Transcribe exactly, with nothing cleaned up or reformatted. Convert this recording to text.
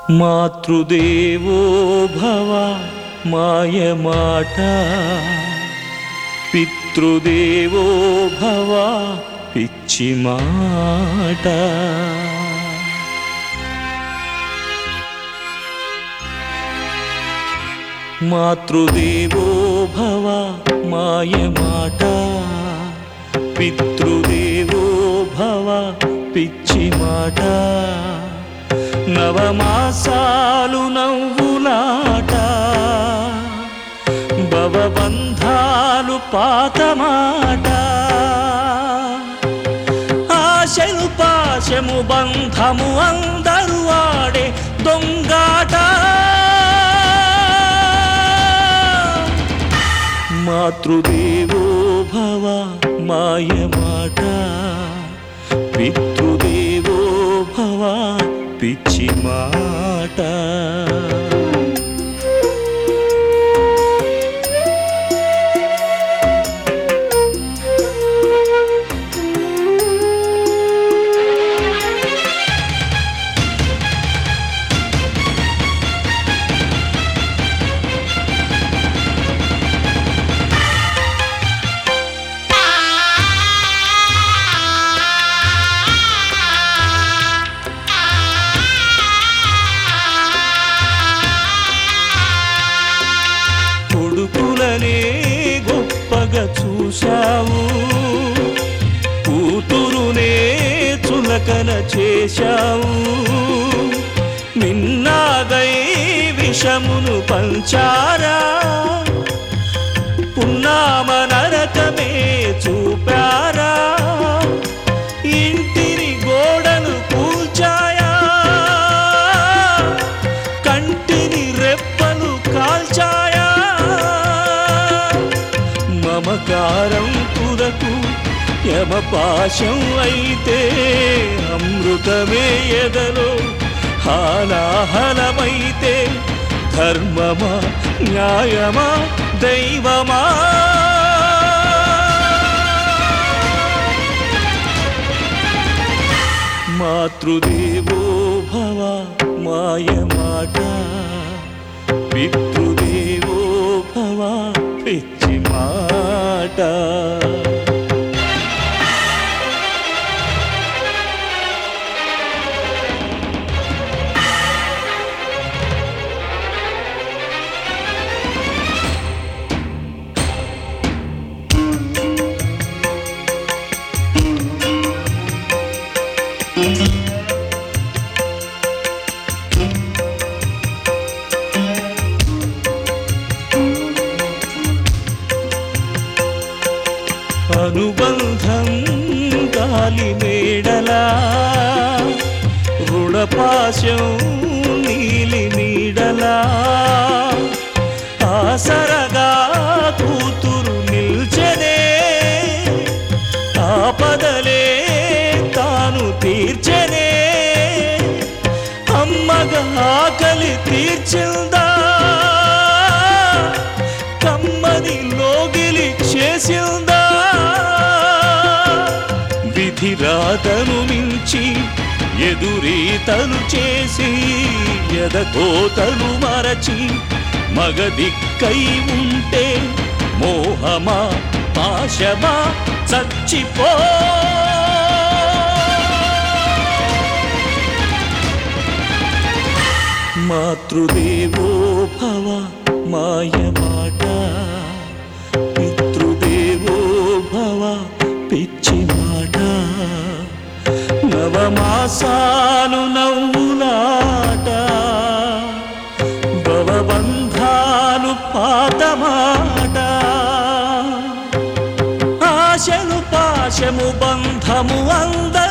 మాతృదేవో భవ మాయమాట, పితృదేవో భవ పిచ్చి మాట. మాతృదేవో భవ మాయమాట, పితృదేవో భవ పిచ్చి మాట. నవమాసాలు నవ్వులాట, భవబంధాలు పాతమాట. ఆశలు పాశము బంధము అందరూ ఆడే దొంగాట. మాతృదేవో భవ మాయమాట, పితృదేవో భవ పిచ్చి మాట. కొడుకులనే గొప్పగా చూశావు, కూతురునే చులకన చేశావు. నిన్నాగై విషమును పంచారా, పున్నామ నరకమే చూపారా. ఇంటిని గోడలు కూల్చాయా, కంటిని రెప్పలు కాల్చాయా. మమకారం తురకు యమపాశం అయితే, అమృతమే ఎదలో హాలాహలమైతే. ధర్మమా న్యాయమా దైవమా, మాతృదేవో భవ మాయమాట, పితృదేవో భవ పిచ్చి మాట. అనుబంధం గాలి మేడలా, రుణపాశం నీలి నీడలా. ఆసరగా కూతురు నిల్చెనే, ఆపదలే తాను తీర్చెనే. అమ్మగా ఆకలి తీర్చిందా, కమ్మది లోగిలి చేసిందా. విధిరాతను మించి ఎదురీతలు చేసి, ఎదగోతలు మరచి మగదిక్కై ఉంటే. మోహమా పాశమా చచ్చిపో, మాతృదేవో భవ మాయమాట, పితృదేవో భవ పిచ్చి మాట. నవమాసాలు నవ్వులాట, భవబంధాలు పాతమాట. ఆశలు పాశము బంధము అందరూ